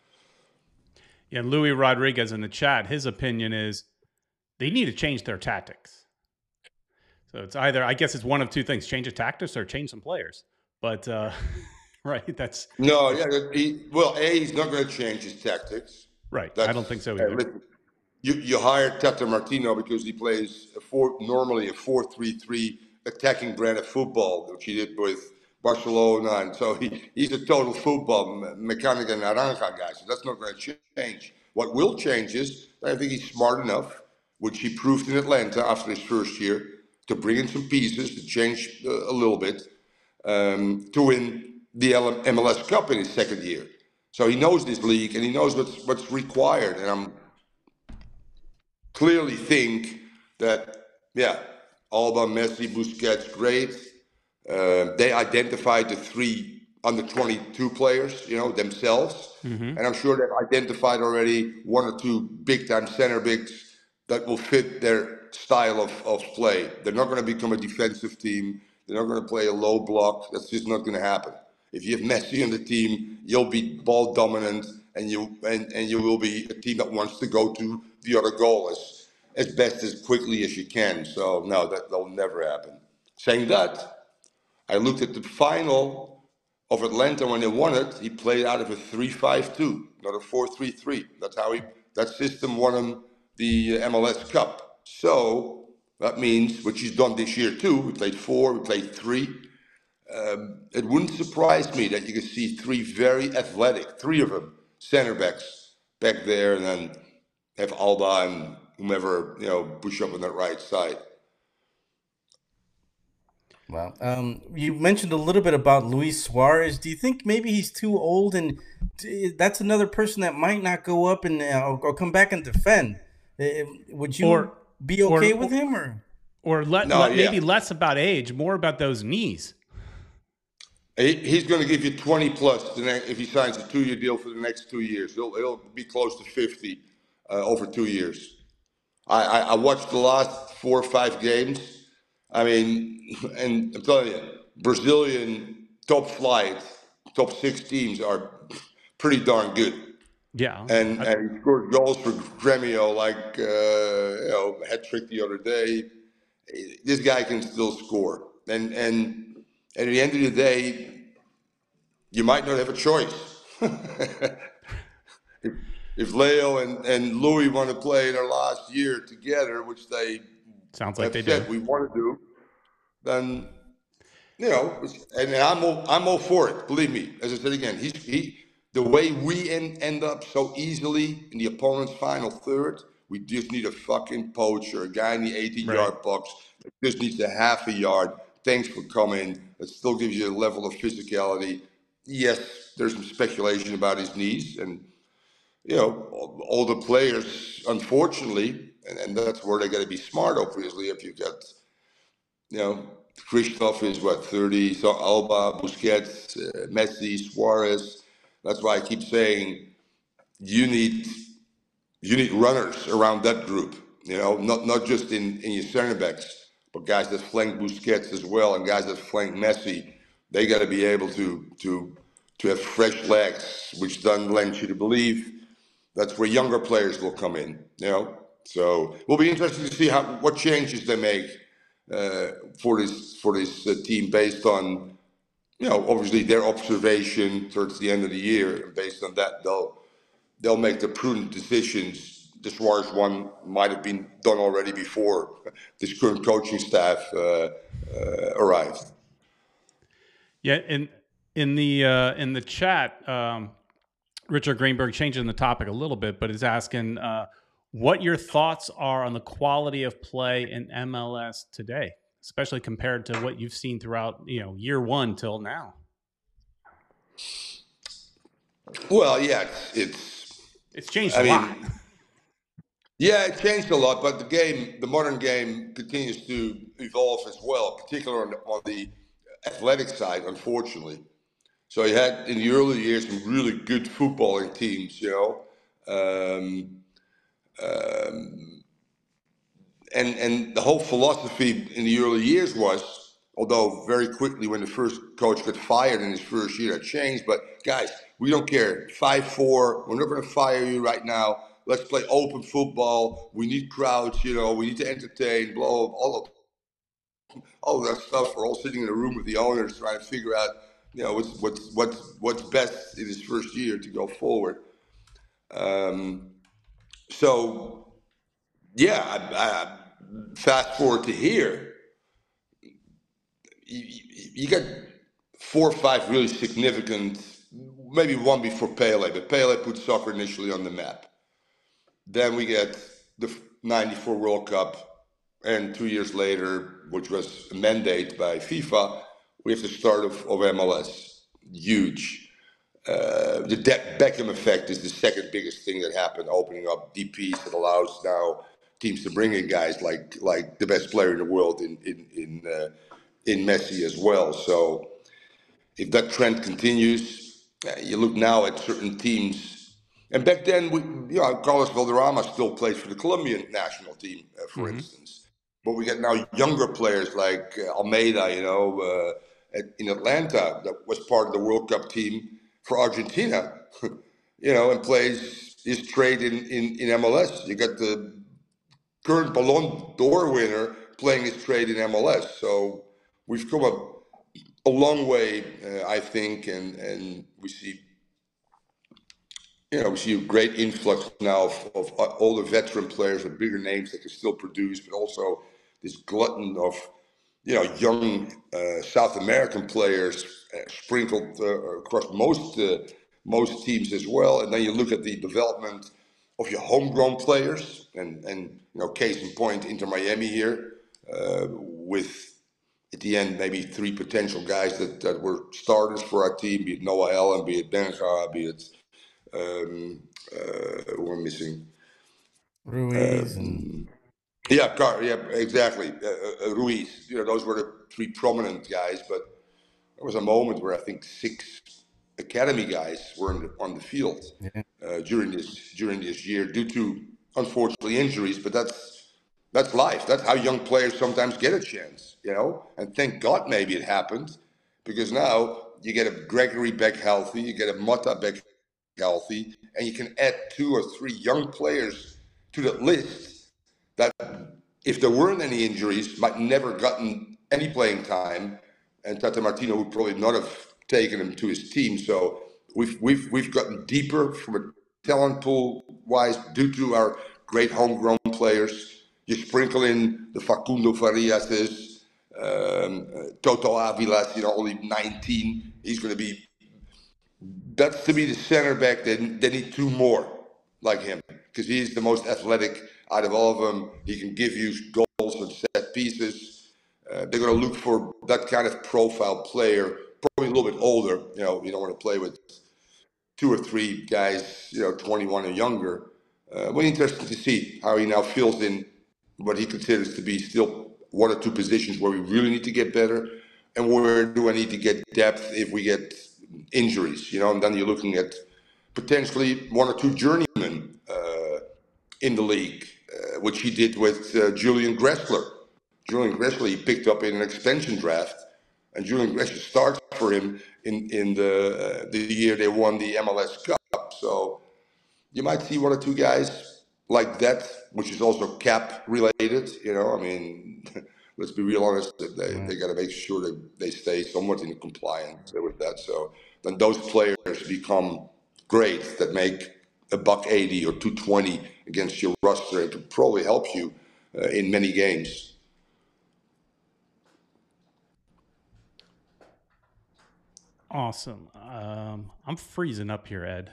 Yeah, Louis Rodriguez in the chat, his opinion is they need to change their tactics. So it's either, I guess it's one of two things, change the tactics or change some players. But, uh, right, that's... No, yeah, he, well, A, he's not going to change his tactics. Right, that's, I don't think so either. Uh, listen, you, you hired Tata Martino because he plays a four, normally a four three three attacking brand of football, which he did with Barcelona, and so he, he's a total football mechanic and naranja guy, so that's not going to change. What will change is that I think he's smart enough, which he proved in Atlanta after his first year, to bring in some pieces to change uh, a little bit, um, to win the M L S Cup in his second year. So he knows this league and he knows what's what's required, and I'm clearly think that, yeah, Alba, Messi, Busquets, great. Uh, they identified the three under twenty-two players, you know, themselves. Mm-hmm. And I'm sure they've identified already one or two big-time center backs that will fit their style of, of play. They're not going to become a defensive team. They're not going to play a low block. That's just not going to happen. If you have Messi in the team, you'll be ball dominant, and you and, and you will be a team that wants to go to the other goal as, as best as quickly as you can. So no, that will never happen. Saying that, I looked at the final of Atlanta when they won it. He played out of a three five two, not a four three three. That's how he. That system won him the M L S Cup. So that means, which he's done this year too. We played four, we played three. Um, it wouldn't surprise me that you could see three very athletic, three of them, center backs back there, and then have Alba and whomever, you know, push up on that right side. Wow. Um, you mentioned a little bit about Luis Suarez. Do you think maybe he's too old, and that's another person that might not go up and uh, or come back and defend? Uh, would you Or- be okay or- with him, or? Or let, No, let- yeah. maybe less about age, more about those knees. He, he's going to give you twenty plus the next, if he signs a two-year deal for the next two years. He'll, he'll be close to fifty uh, over two years. I, I, I watched the last four or five games. I mean, and I'm telling you, Brazilian top flight, top six teams are pretty darn good. Yeah. And, and he scored goals for Grêmio, like, uh, you know, hat trick the other day. This guy can still score. And, and at the end of the day, you might not have a choice. if, if Leo and, and Louis want to play their last year together, which they Sounds like have they said do. we want to do, then, you know, it's- and I'm all, I'm all for it. Believe me. As I said again, he's, he the way we end, end up so easily in the opponent's final third, we just need a fucking poacher, a guy in the eighteen-yard Right. box that just needs a half a yard. Thanks for coming. It still gives you a level of physicality. Yes, there's some speculation about his knees, and you know, all, all the players, unfortunately, and, and that's where they got to be smart. Obviously, if you got, you know, Christoph is what thirty, so Alba, Busquets, uh, Messi, Suarez. That's why I keep saying you need you need runners around that group. You know, not not just in, in your center backs, but guys that flank Busquets as well, and guys that flank Messi. They got to be able to to to have fresh legs, which then lends you to believe that's where younger players will come in. You know, so we'll be interested to see how what changes they make uh, for this for this uh, team based on, you know, obviously their observation towards the end of the year, and based on that, they'll they'll make the prudent decisions. The Suarez one might have been done already before this current coaching staff uh, uh, arrived. Yeah, in in the uh, in the chat, um, Richard Greenberg changing the topic a little bit, but is asking uh, what your thoughts are on the quality of play in M L S today, especially compared to what you've seen throughout, you know, year one till now. Well, yeah, it's, it's It's changed I a mean, lot. yeah, it changed a lot, but the game, the modern game, continues to evolve as well, particularly on the, on the athletic side, unfortunately. So you had in the early years some really good footballing teams, you know, um, um, and and the whole philosophy in the early years was, although very quickly when the first coach got fired in his first year, that changed. But guys, we don't care. five four, we're not going to fire you right now. Let's play open football. We need crowds, you know. We need to entertain. Blah, blah, blah, all of all of that stuff. We're all sitting in a room with the owners trying to figure out, you know, what's what's what's what's best in his first year to go forward. Um, so, yeah, I, I, fast forward to here, you, you got four or five really significant, maybe one before Pele, but Pele put soccer initially on the map. Then we get the ninety-four World Cup, and two years later, which was a mandate by FIFA, we have the start of, of M L S. Huge. Uh, the De- Beckham effect is the second biggest thing that happened, opening up D Ps that allows now teams to bring in guys like like the best player in the world in in in, uh, in Messi as well. So if that trend continues, uh, you look now at certain teams. And back then, we, you know, Carlos Valderrama still plays for the Colombian national team, uh, for mm-hmm. instance. But we get now younger players like uh, Almeida, you know, uh, at, in Atlanta, that was part of the World Cup team for Argentina, you know, and plays his trade in, in, in M L S. You got the current Ballon d'Or winner playing his trade in M L S. So we've come a, a long way, uh, I think, and, and we see, you know, we see a great influx now of, of all the veteran players with bigger names that can still produce, but also this glutton of, you know, young uh, South American players uh, sprinkled uh, across most uh, most teams as well. And then you look at the development of your homegrown players, and and you know, case in point, Inter Miami here, uh, with at the end maybe three potential guys that, that were starters for our team, be it Noah Allen, be it Benja, be it um, uh, who we're missing, Ruiz um, and. Yeah, Car- yeah, exactly. Uh, uh, Ruiz, you know, those were the three prominent guys. But there was a moment where I think six academy guys were in the, on the field Yeah. uh, during this during this year, due to unfortunately injuries. But that's that's life. That's how young players sometimes get a chance, you know. And thank God maybe it happened, because now you get a Gregory back healthy, you get a Mota back healthy, and you can add two or three young players to that list that, if there weren't any injuries, might never gotten any playing time, and Tata Martino would probably not have taken him to his team. So we've we've we've gotten deeper from a talent pool wise due to our great homegrown players. You sprinkle in the Facundo Fariases, um, uh, Toto Avilas, you know, only nineteen. He's going to be. That's to be the center back. They, they need two more like him, because he's the most athletic out of all of them. He can give you goals and set pieces. Uh, they're going to look for that kind of profile player, probably a little bit older. You know, you don't want to play with two or three guys, you know, twenty-one or younger. Uh, but interesting to see how he now fills in what he considers to be still one or two positions where we really need to get better, and where do I need to get depth if we get injuries, you know. And then you're looking at potentially one or two journeymen uh, in the league, uh, which he did with uh, Julian Gressler. Julian Gressler he picked up in an expansion draft, and Julian Gressler starts for him in in the uh, the year they won the M L S Cup. So you might see one or two guys like that, which is also cap related. You know, I mean, let's be real honest. They Right. they got to make sure that they stay somewhat in compliance with that. So then those players become great, that make a buck eighty or two twenty against your roster, and could probably help you uh, in many games. Awesome. Um, I'm freezing up here, Ed.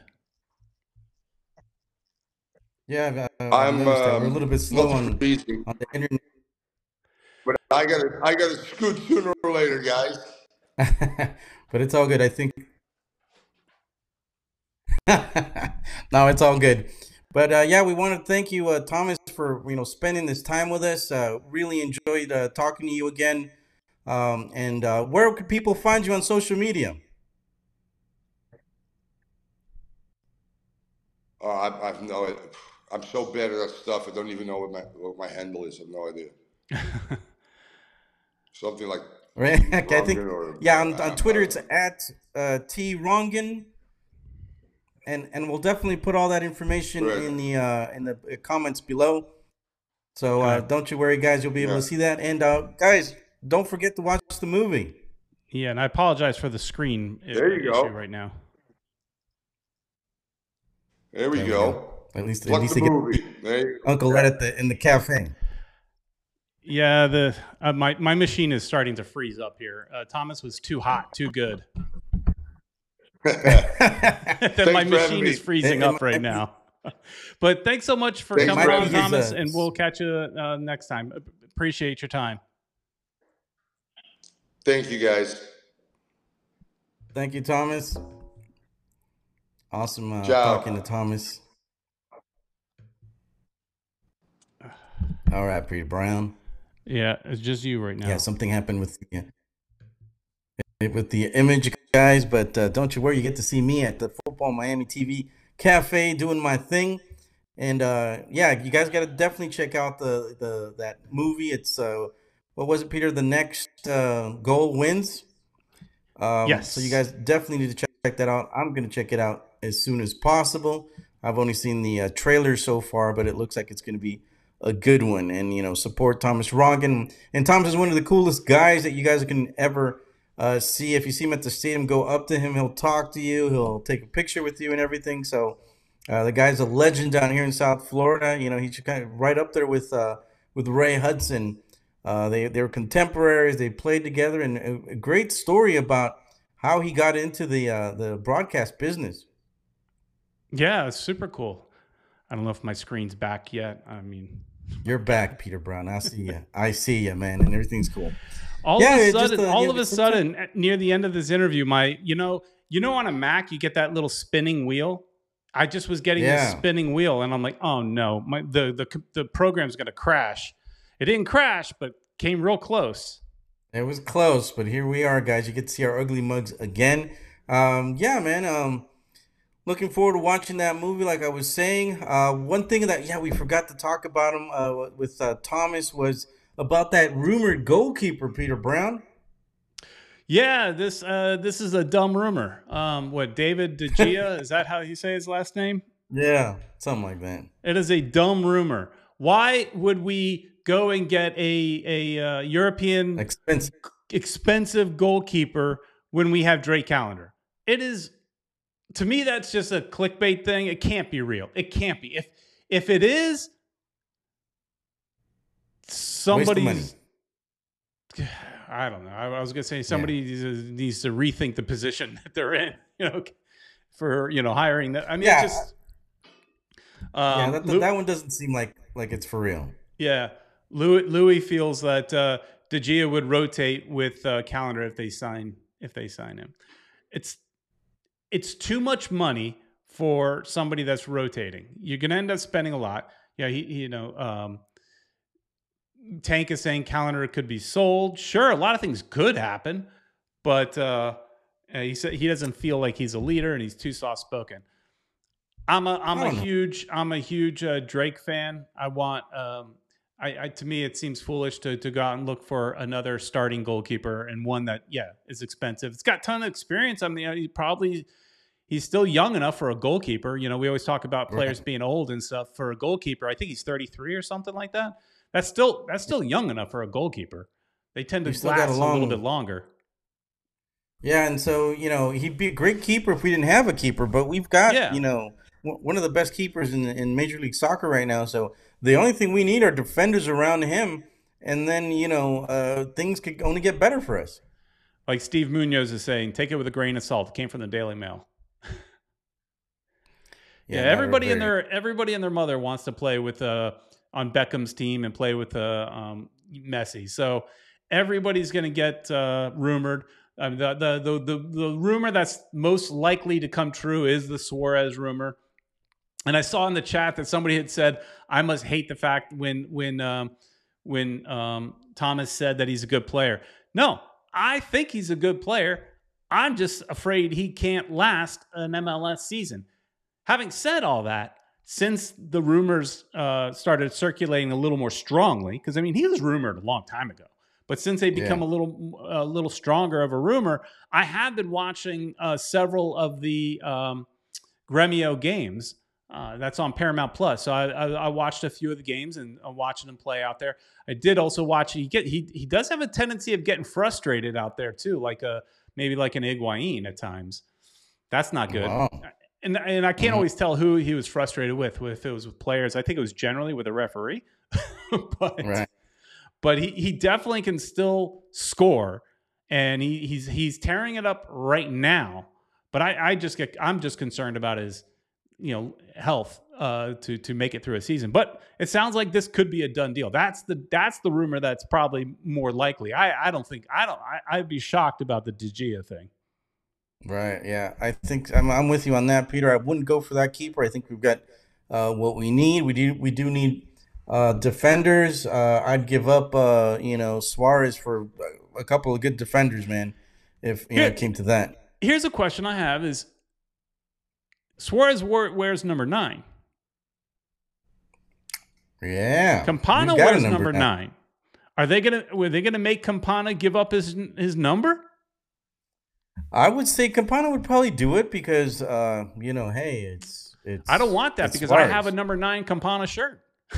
Yeah, uh, I'm noticed that. We're a um, little bit slow not on, freezing, on the internet. but I gotta I gotta scoot sooner or later, guys. But it's all good. I think. No, it's all good. But uh, yeah, we want to thank you, uh, Thomas, for you know spending this time with us. Uh, really enjoyed uh, talking to you again. Um, and uh, where could people find you on social media? Uh, I, I've no. I'm so bad at that stuff. I don't even know what my what my handle is. I have no idea. Something like Right? Okay, I think. or, Yeah, on, uh, on Twitter it's at uh, T Rongen, and and we'll definitely put all that information Right. in the uh, in the comments below. So uh, don't you worry, guys. You'll be able Yeah. to see that. And uh, guys, don't forget to watch the movie. Yeah, and I apologize for the screen i- There you issue go. right now. There we There we go. go. At least, at Plug least the they get movie. There you go. Uncle Ed at the in the cafe. Yeah, the uh, my my machine is starting to freeze up here. Uh, Thomas was too hot, too good. Then Thanks my for having machine me. is freezing It- it up right might be- now. But thanks so much for Thanks coming for on, having me. Thomas, Uh, and we'll catch you uh, next time. Appreciate your time. Thank you, guys. Thank you, Thomas. Awesome uh, Ciao. talking to Thomas. All right, Peter Brown. Yeah, it's just you right now. Yeah, something happened with the, uh, with the image, guys, but uh, don't you worry. You get to see me at the Football Miami T V Cafe doing my thing. And uh, yeah, you guys got to definitely check out the, the that movie. It's, uh, what was it, Peter? The Next uh, Goal Wins. Um, Yes. So you guys definitely need to check, check that out. I'm going to check it out as soon as possible. I've only seen the uh, trailer so far, but it looks like it's going to be a good one. And, you know, support Thomas Rongen. And Thomas is one of the coolest guys that you guys can ever uh, see. If you see him at the stadium, go up to him. He'll talk to you. He'll take a picture with you and everything. So uh, the guy's a legend down here in South Florida. You know, he's kind of right up there with uh, with Ray Hudson. Uh, they, they were contemporaries. They played together. And a, a great story about how he got into the uh, the broadcast business. Yeah, it's super cool. I don't know if my screen's back yet. I mean, you're back, Peter Brown. I see you. I see you, man, and everything's cool. All yeah, of a sudden, just, uh, all yeah, of a sudden, a- near the end of this interview, my, you know, you know, on a Mac, you get that little spinning wheel. I just was getting Yeah. this spinning wheel, and I'm like, oh no, my the the the program's gonna crash. It didn't crash, but came real close. It was close, but here we are, guys. You get to see our ugly mugs again. Um, yeah, man. Um, looking forward to watching that movie. Like I was saying, uh, one thing that yeah we forgot to talk about him uh, with uh, Thomas was about that rumored goalkeeper, Peter Brown. Yeah, this uh, this is a dumb rumor. Um, what, David De Gea? Is that how you say his last name? Yeah, something like that. It is a dumb rumor. Why would we go and get a a uh, European Expensive. expensive goalkeeper when we have Drake Callender? It is, to me, that's just a clickbait thing. It can't be real. It can't be. If if it is, somebody's. I don't know. I, I was gonna say somebody yeah. needs, needs to rethink the position that they're in. You know, for you know hiring that. I mean, yeah. just. Um, yeah, that, Lou, that one doesn't seem like like it's for real. Yeah, Louis, Louis feels that uh, De Gea would rotate with uh, Callender if they sign if they sign him. It's it's too much money for somebody that's rotating. You're gonna end up spending a lot. Yeah, he, he you know, um, Tank is saying Callender could be sold. Sure, a lot of things could happen, but uh, he said he doesn't feel like he's a leader and he's too soft spoken. I'm a I'm a know. huge I'm a huge uh, Drake fan. I want um I, I to me it seems foolish to to go out and look for another starting goalkeeper and one that yeah is expensive. It's got a ton of experience. I mean, he probably he's still young enough for a goalkeeper. You know, we always talk about players Right. being old and stuff. For a goalkeeper, I think he's thirty-three or something like that. That's still that's still young enough for a goalkeeper. They tend He's to still got last a a, long- little bit longer. Yeah, and so you know he'd be a great keeper if we didn't have a keeper, but we've got Yeah. you know w- one of the best keepers in in Major League Soccer right now. So the only thing we need are defenders around him, and then you know uh, things could only get better for us. Like Steve Munoz is saying, take it with a grain of salt. It came from the Daily Mail. Yeah, that are everybody in very- their everybody and their mother wants to play with uh on Beckham's team and play with uh, um Messi. So everybody's going to get uh, rumored. Um, the, the the the the rumor that's most likely to come true is the Suarez rumor. And I saw in the chat that somebody had said, "I must hate the fact when when um, when um, Thomas said that he's a good player." No, I think he's a good player. I'm just afraid he can't last an M L S season. Having said all that, since the rumors uh, started circulating a little more strongly, because I mean he was rumored a long time ago, but since they become Yeah. a little a little stronger of a rumor, I have been watching uh, several of the um, Gremio games. Uh, that's on Paramount Plus. So I, I, I watched a few of the games and I'm watching him play out there. I did also watch. He get he he does have a tendency of getting frustrated out there too, like a maybe like an Higuain at times. That's not good. Wow. And and I can't Mhm. always tell who he was frustrated with. If it was with players, I think it was generally with a referee. but Right. but he, he definitely can still score, and he, he's he's tearing it up right now. But I, I just get I'm just concerned about his you know health uh, to to make it through a season. But it sounds like this could be a done deal. That's the that's the rumor that's probably more likely. I, I don't think I don't I, I'd be shocked about the De Gea thing. Right. Yeah. I think I'm, I'm with you on that, Peter. I wouldn't go for that keeper. I think we've got uh, what we need. We do we do need Uh, defenders, uh, I'd give up, uh, you know, Suarez for a couple of good defenders, man. If you know, it came to that. Here's a question I have: Is Suarez wears number nine? Yeah, Campana wears number, number nine. nine. Are they gonna? Were they gonna make Campana give up his his number? I would say Campana would probably do it because, uh, you know, hey, it's it's. I don't want that because Suarez. I have a number nine Campana shirt.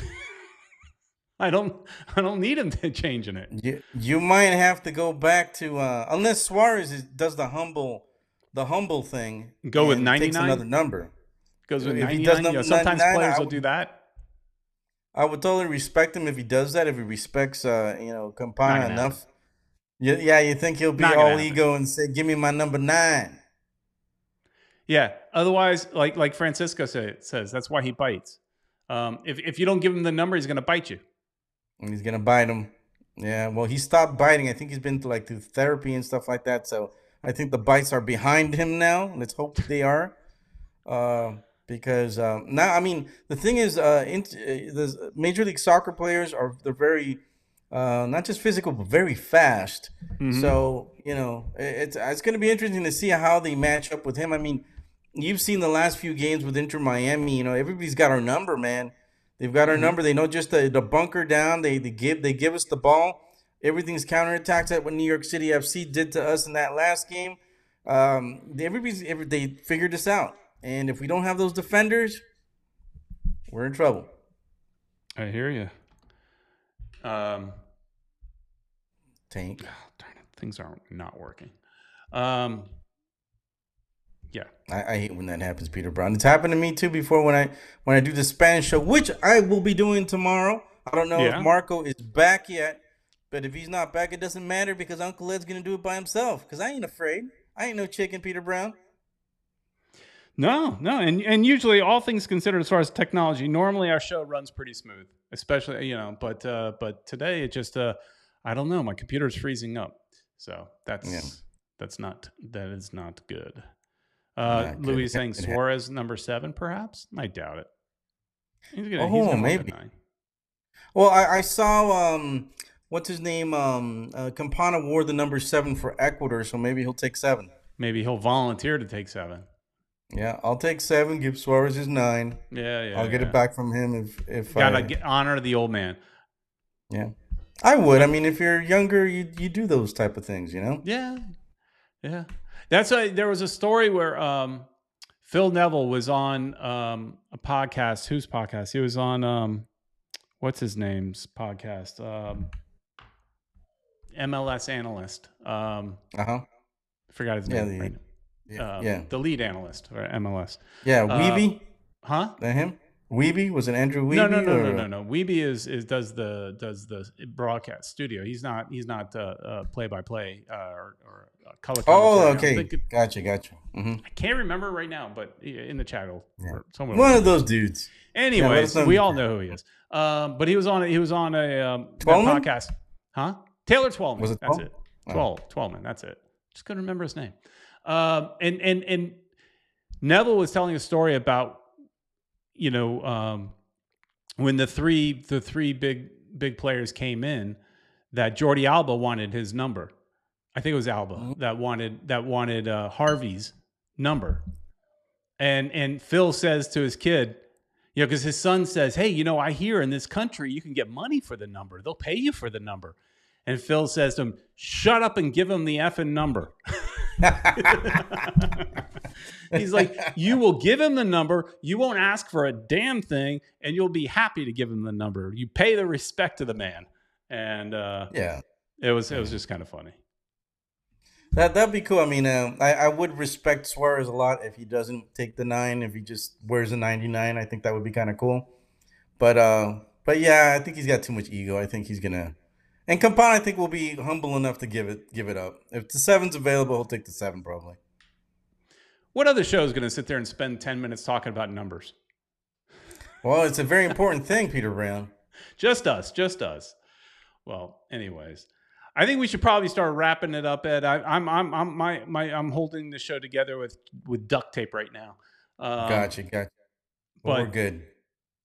I don't. I don't need him to changing it. You, you might have to go back to uh, unless Suarez is, does the humble, the humble thing. Go with ninety-nine. Takes another number. Goes with ninety-nine. Yeah, sometimes players will do that. I would totally respect him if he does that. If he respects, uh, you know, Campana enough. Yeah, yeah. You think he'll be all ego and say, "Give me my number nine." Yeah. Otherwise, like like Francisco say, says, that's why he bites. Um, if if you don't give him the number, he's gonna bite you. He's gonna bite him. Yeah. Well, he stopped biting. I think he's been to like through therapy and stuff like that. So I think the bites are behind him now. Let's hope they are. Uh, because um, now, I mean, the thing is, uh, in, uh, the Major League Soccer players are they're very uh, not just physical but very fast. Mm-hmm. So you know, it's it's going to be interesting to see how they match up with him. I mean, you've seen the last few games with Inter Miami. You know, everybody's got our number, man. They've got our mm-hmm. number. They know just the, the bunker down. They they give they give us the ball. Everything's counterattacks. At what New York City F C did to us in that last game. Um, everybody's every, they figured this out. And if we don't have those defenders, we're in trouble. I hear you. Um, Tank. Oh, darn it, things aren't not working. Um, yeah, I, I hate when that happens, Peter Brown. It's happened to me too before when I when I do the Spanish show, which I will be doing tomorrow. I don't know yeah. if Marco is back yet, but if he's not back, it doesn't matter because Uncle Ed's gonna do it by himself. Because I ain't afraid. I ain't no chicken, Peter Brown. No, no, and and usually all things considered, as far as technology, normally our show runs pretty smooth, especially you know. But uh, but today it just uh, I don't know, my computer's freezing up, so that's yeah. that's not that is not good. Uh, not Louis good. saying Suarez number seven, perhaps. I doubt it. He's gonna, oh, he's gonna maybe. Well, I, I saw um, what's his name? Um, uh, Campana wore the number seven for Ecuador, so maybe he'll take seven. Maybe he'll volunteer to take seven. Yeah, I'll take seven. Give Suarez his nine. Yeah, yeah. I'll get yeah. it back from him if if gotta I, get, honor the old man. Yeah, I would. I mean, if you're younger, you you do those type of things, you know. Yeah, yeah. That's a, there was a story where um, Phil Neville was on um, a podcast. Whose podcast? He was on um, what's his name's podcast? Um, M L S analyst. Um, uh huh. I forgot his name. Yeah, the, right yeah, um, yeah. The lead analyst for M L S. Yeah, Weeby. Uh, huh? That him? Weeby? Was it Andrew Weeby? No, no, no, or? no, no, no. Weeby is is does the does the broadcast studio. He's not he's not uh, uh, play by play uh, or, or uh, color. Oh, okay. It, gotcha, gotcha. Mm-hmm. I can't remember right now, but in the chat, yeah. someone one of those dudes. Anyways, yeah, we all know who he is. Um, but he was on he was on a um, podcast, huh? Taylor Twellman. Was it That's it. Twelve oh. Twellman. That's it. Just couldn't remember his name. Um, and and and Neville was telling a story about, you know, um, when the three the three big big players came in, that Jordi Alba wanted his number. I think it was Alba mm-hmm. that wanted that wanted uh, Harvey's number, and and Phil says to his kid, you know, because his son says, "Hey, you know, I hear in this country you can get money for the number. They'll pay you for the number." And Phil says to him, "Shut up and give him the effing number." He's like, you will give him the number, you won't ask for a damn thing, and you'll be happy to give him the number. You pay the respect to the man. And uh, yeah, it was it was just kind of funny. That that'd be cool. I mean, uh, I I would respect Suarez a lot if he doesn't take the nine. If he just wears a ninety-nine, I think that would be kind of cool. But uh, but yeah, I think he's got too much ego. I think he's gonna. And Campana, I think, will be humble enough to give it give it up. If the seven's available, he'll take the seven probably. What other show is going to sit there and spend ten minutes talking about numbers? Well, it's a very important thing, Peter Brown. Just us, just us. Well, anyways, I think we should probably start wrapping it up, Ed. I, I'm I'm I'm my my I'm holding the show together with with duct tape right now. Um, gotcha, gotcha. Well, but, we're good.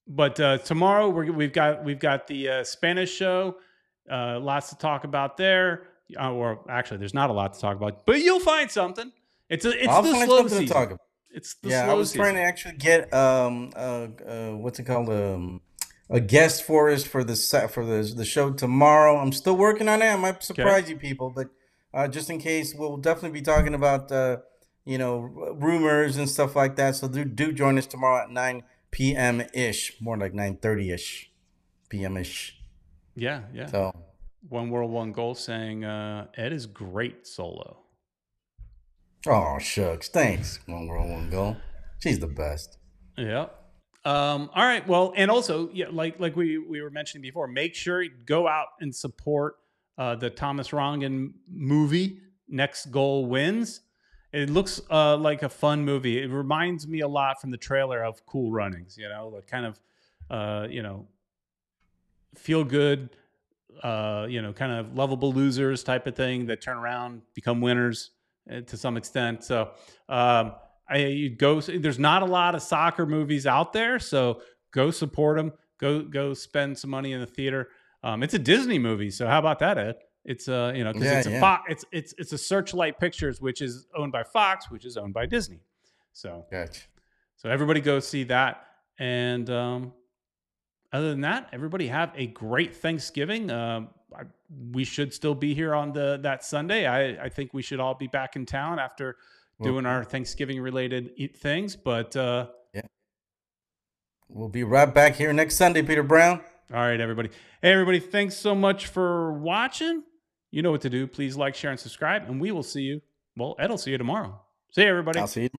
but uh, tomorrow we're, we've got we've got the uh, Spanish show. Uh, lots to talk about there. Uh, or actually, there's not a lot to talk about, but you'll find something. It's a, it's I'll the find slow something season. to talk about. It's the Yeah, slow I was season. trying to actually get um uh, uh what's it called um a guest for us for the set for the the show tomorrow. I'm still working on it. I might surprise Okay. you people, but uh, just in case, we'll definitely be talking about uh you know rumors and stuff like that. So do do join us tomorrow at nine p.m. ish, more like nine thirty ish p.m. ish. Yeah, yeah. So One World, One Goal saying uh, Ed is great solo. oh shucks, thanks. One World, One Goal. She's the best. Yeah. Um, all right. Well, and also, yeah, like like we we were mentioning before, make sure you go out and support uh, the Thomas Rongen movie. Next Goal Wins. It looks uh, like a fun movie. It reminds me a lot from the trailer of Cool Runnings. You know, the kind of uh, you know feel good. Uh, you know, kind of lovable losers type of thing that turn around, become winners uh, to some extent. So, um, I you go. There's not a lot of soccer movies out there, so go support them. Go go spend some money in the theater. Um, it's a Disney movie, so how about that, Ed? It's uh, you know, because Yeah, it's a yeah. Fox, it's it's it's a Searchlight Pictures, which is owned by Fox, which is owned by Disney. So, Gotcha. so everybody go see that. And um, other than that, everybody have a great Thanksgiving. Um, I, we should still be here on the that Sunday. I, I think we should all be back in town after Well, doing our Thanksgiving related things. But uh, we'll be right back here next Sunday, Peter Brown. all right, everybody. Hey, everybody, thanks so much for watching. You know what to do. Please like, share, and subscribe. And we will see you. Well, Ed will see you tomorrow. See you, everybody. I'll see you.